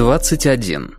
21.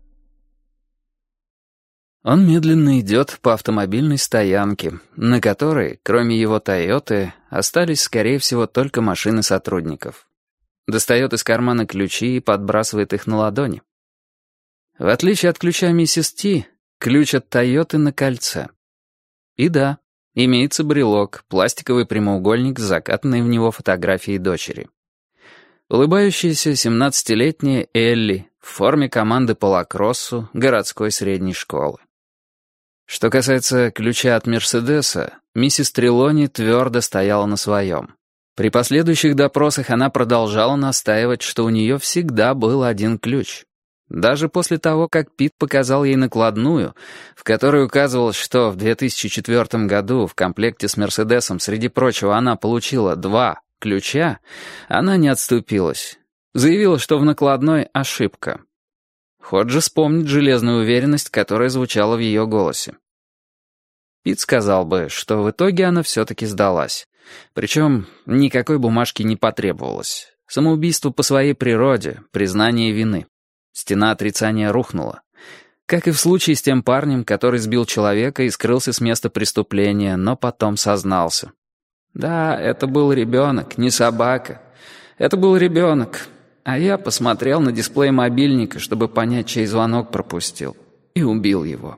Он медленно идет по автомобильной стоянке, на которой, кроме его «Тойоты», остались, скорее всего, только машины сотрудников. Достает из кармана ключи и подбрасывает их на ладони. В отличие от ключа миссис Ти, ключ от «Тойоты» на кольце. И да, имеется брелок, пластиковый прямоугольник с закатанной в него фотографией дочери. Улыбающаяся 17-летняя Элли в форме команды по лакроссу городской средней школы. Что касается ключа от Мерседеса, миссис Трелони твердо стояла на своем. При последующих допросах она продолжала настаивать, что у нее всегда был один ключ. Даже после того, как Пит показал ей накладную, в которой указывалось, что в 2004 году в комплекте с Мерседесом, среди прочего, она получила 2 ключа, она не отступилась. Заявила, что в накладной ошибка. Ходжес помнит железную уверенность, которая звучала в ее голосе. Пит сказал бы, что в итоге она все-таки сдалась. Причем никакой бумажки не потребовалось. Самоубийство по своей природе, признание вины. Стена отрицания рухнула. Как и в случае с тем парнем, который сбил человека и скрылся с места преступления, но потом сознался. Да, это был ребенок, не собака. Это был ребенок. А я посмотрел на дисплей мобильника, чтобы понять, чей звонок пропустил. И убил его.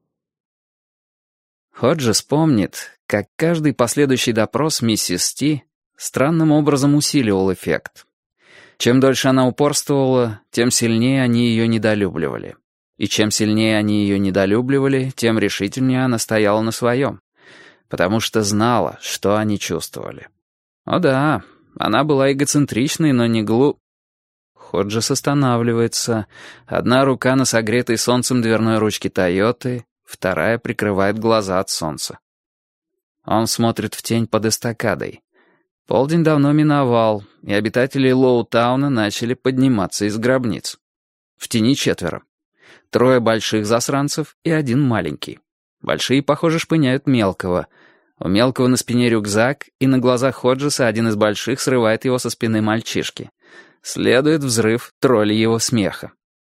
Ходжес помнит, как каждый последующий допрос миссис Ти странным образом усиливал эффект. Чем дольше она упорствовала, тем сильнее они ее недолюбливали. И чем сильнее они ее недолюбливали, тем решительнее она стояла на своем. Потому что знала, что они чувствовали. О да, она была эгоцентричной, но не Ходжес останавливается. Одна рука на согретой солнцем дверной ручке «Тойоты», вторая прикрывает глаза от солнца. Он смотрит в тень под эстакадой. Полдень давно миновал, и обитатели Лоутауна начали подниматься из гробниц. В тени 4. 3 больших засранцев и 1 маленький. Большие, похоже, шпыняют мелкого. У мелкого на спине рюкзак, и на глазах Ходжеса один из больших срывает его со спины мальчишки. Следует взрыв тролльего смеха.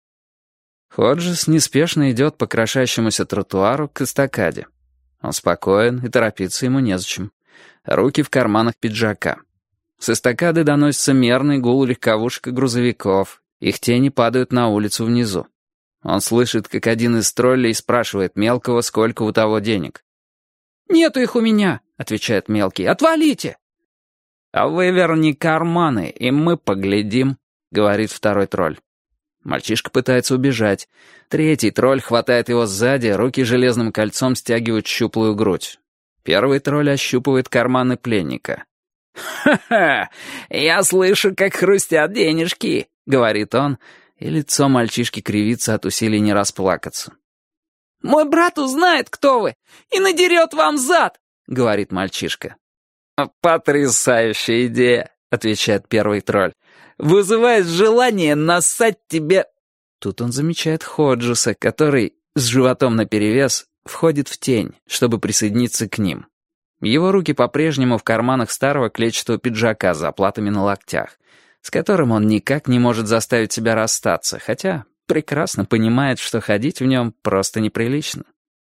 Ходжес неспешно идет по крошащемуся тротуару к эстакаде. Он спокоен, и торопиться ему незачем. Руки в карманах пиджака. С эстакады доносится мерный гул легковушек и грузовиков. Их тени падают на улицу внизу. Он слышит, как один из троллей спрашивает мелкого, сколько у того денег. «Нету их у меня», — отвечает мелкий. «Отвалите!» «А выверни карманы, и мы поглядим», — говорит второй тролль. Мальчишка пытается убежать. Третий тролль хватает его сзади, руки железным кольцом стягивают щуплую грудь. Первый тролль ощупывает карманы пленника. «Ха-ха! Я слышу, как хрустят денежки», — говорит он, и лицо мальчишки кривится от усилий не расплакаться. «Мой брат узнает, кто вы, и надерет вам зад», — говорит мальчишка. «Потрясающая идея», — отвечает первый тролль. «Вызывает желание нассать тебе...» Тут он замечает Ходжеса, который, с животом наперевес, входит в тень, чтобы присоединиться к ним. Его руки по-прежнему в карманах старого клетчатого пиджака с заплатами на локтях, с которым он никак не может заставить себя расстаться, хотя прекрасно понимает, что ходить в нем просто неприлично.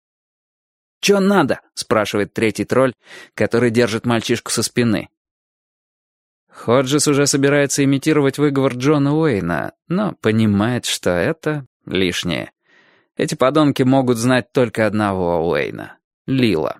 «Чё надо?» — спрашивает третий тролль, который держит мальчишку со спины. Ходжес уже собирается имитировать выговор Джона Уэйна, но понимает, что это лишнее. Эти подонки могут знать только одного Уэйна — Лила.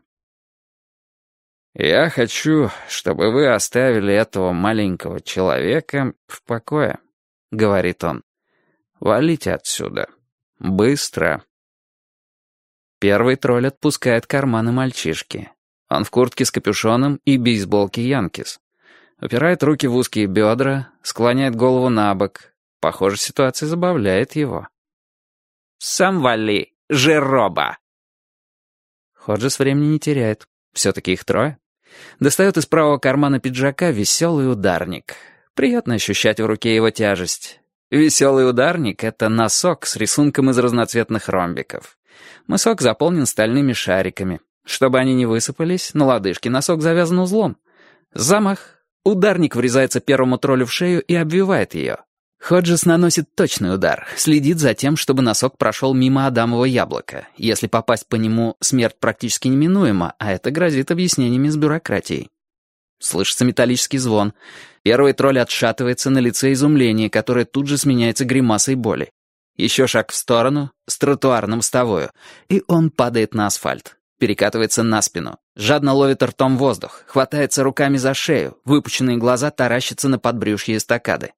«Я хочу, чтобы вы оставили этого маленького человека в покое», — говорит он. «Валите отсюда. Быстро». Первый тролль отпускает карманы мальчишки. Он в куртке с капюшоном и бейсболке Янкис. Упирает руки в узкие бедра, склоняет голову на бок. Похоже, ситуация забавляет его. «Сам вали, жироба!» Ходжес времени не теряет. Все-таки их 3. Достает из правого кармана пиджака веселый ударник. Приятно ощущать в руке его тяжесть. Веселый ударник — это носок с рисунком из разноцветных ромбиков. Мысок заполнен стальными шариками. Чтобы они не высыпались, на лодыжке носок завязан узлом. Замах. Ударник врезается первому троллю в шею и обвивает ее. Ходжес наносит точный удар, следит за тем, чтобы носок прошел мимо Адамова яблока. Если попасть по нему, смерть практически неминуема, а это грозит объяснениями с бюрократией. Слышится металлический звон. Первый тролль отшатывается, на лице изумление, которое тут же сменяется гримасой боли. Еще шаг в сторону, с тротуара на мостовую, и он падает на асфальт. Перекатывается на спину, жадно ловит ртом воздух, хватается руками за шею, выпученные глаза таращатся на подбрюшье эстакады.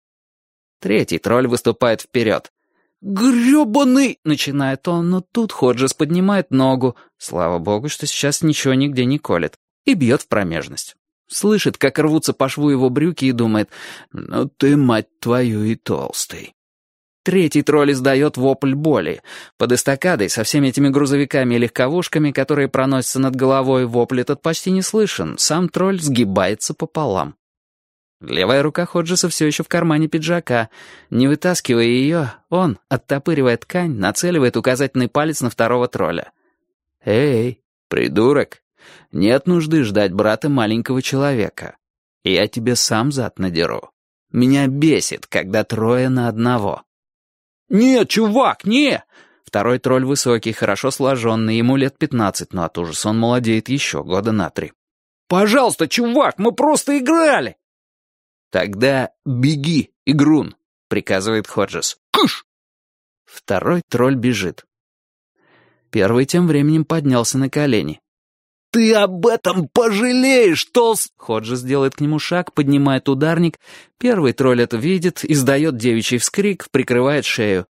Третий тролль выступает вперед. «Грёбаный!» — начинает он, но тут Ходжес поднимает ногу, слава богу, что сейчас ничего нигде не колет, и бьет в промежность. Слышит, как рвутся по шву его брюки и думает: «Ну ты, мать твою, и толстый». Третий тролль издает вопль боли. Под эстакадой со всеми этими грузовиками и легковушками, которые проносятся над головой, вопль этот почти не слышен. Сам тролль сгибается пополам. Левая рука Ходжеса все еще в кармане пиджака. Не вытаскивая ее, он, оттопыривая ткань, нацеливает указательный палец на второго тролля. «Эй, придурок, нет нужды ждать брата маленького человека. Я тебе сам зад надеру. Меня бесит, когда трое на одного». «Нет, чувак, не!» Второй тролль высокий, хорошо сложенный, ему лет 15, но от ужаса он молодеет еще года на 3. «Пожалуйста, чувак, мы просто играли!» «Тогда беги, игрун», — приказывает Ходжес. «Кыш!» Второй тролль бежит. Первый тем временем поднялся на колени. «Ты об этом пожалеешь, толст...» Ходжес делает к нему шаг, поднимает ударник. Первый тролль это видит, издает девичий вскрик, прикрывает шею.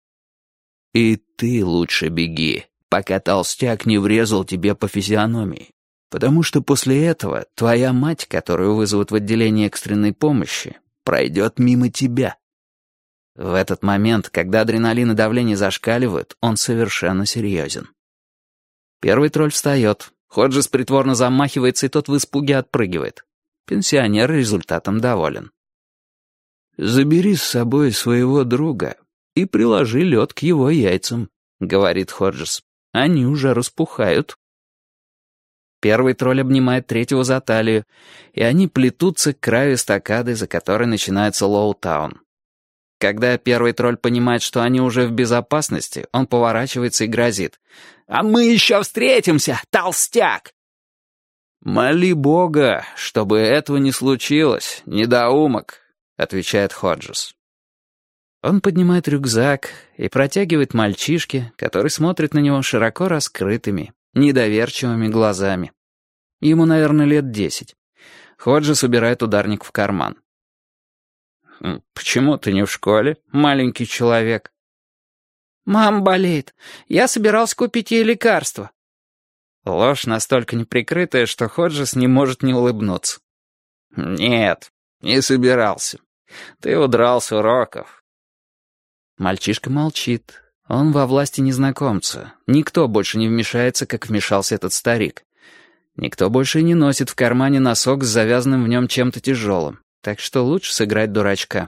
«И ты лучше беги, пока толстяк не врезал тебе по физиономии. Потому что после этого твоя мать, которую вызовут в отделение экстренной помощи, пройдет мимо тебя». В этот момент, когда адреналин и давление зашкаливают, он совершенно серьезен. Первый тролль встает. Ходжес притворно замахивается, и тот в испуге отпрыгивает. Пенсионер результатом доволен. «Забери с собой своего друга и приложи лед к его яйцам», — говорит Ходжес. «Они уже распухают». Первый тролль обнимает третьего за талию, и они плетутся к краю эстакады, за которой начинается Лоутаун. Когда первый тролль понимает, что они уже в безопасности, он поворачивается и грозит. «А мы еще встретимся, толстяк!» «Моли Бога, чтобы этого не случилось, недоумок», — отвечает Ходжес. Он поднимает рюкзак и протягивает мальчишке, который смотрит на него широко раскрытыми, недоверчивыми глазами. Ему, наверное, лет 10. Ходжес убирает ударник в карман. «Почему ты не в школе, маленький человек?» «Мама болеет. Я собирался купить ей лекарство». Ложь настолько неприкрытая, что Ходжес не может не улыбнуться. «Нет, не собирался. Ты удрал с уроков». Мальчишка молчит. Он во власти незнакомца. Никто больше не вмешается, как вмешался этот старик. Никто больше и не носит в кармане носок с завязанным в нем чем-то тяжелым. Так что лучше сыграть дурачка.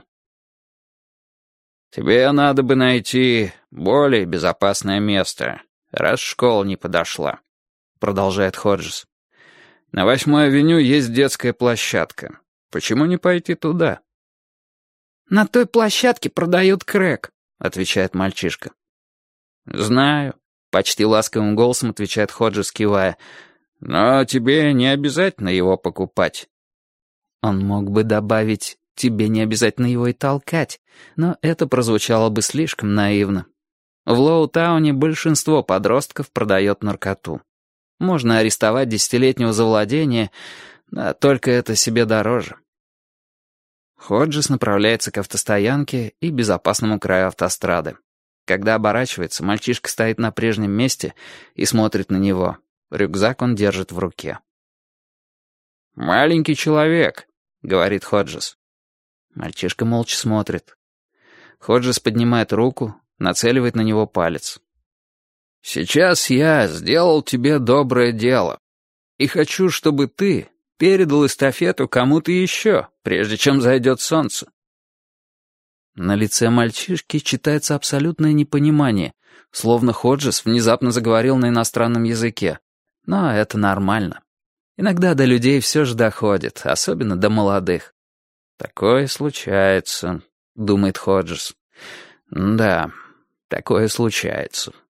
«Тебе надо бы найти более безопасное место, раз школа не подошла», — продолжает Ходжес. «На 8-й авеню есть детская площадка. Почему не пойти туда?» «На той площадке продают крэк», — отвечает мальчишка. «Знаю», — почти ласковым голосом отвечает Ходжес, кивая. «Но тебе не обязательно его покупать». Он мог бы добавить: «Тебе не обязательно его и толкать», но это прозвучало бы слишком наивно. В Лоутауне большинство подростков продает наркоту. Можно арестовать 10-летнего за владение, да только это себе дороже. Ходжес направляется к автостоянке и безопасному краю автострады. Когда оборачивается, мальчишка стоит на прежнем месте и смотрит на него. Рюкзак он держит в руке. «Маленький человек», — говорит Ходжес. Мальчишка молча смотрит. Ходжес поднимает руку, нацеливает на него палец. «Сейчас я сделал тебе доброе дело, и хочу, чтобы ты передал эстафету кому-то еще, прежде чем зайдет солнце». На лице мальчишки читается абсолютное непонимание, словно Ходжес внезапно заговорил на иностранном языке. Но это нормально. Иногда до людей все же доходит, особенно до молодых. Такое случается. думает Ходжес. Да, такое случается.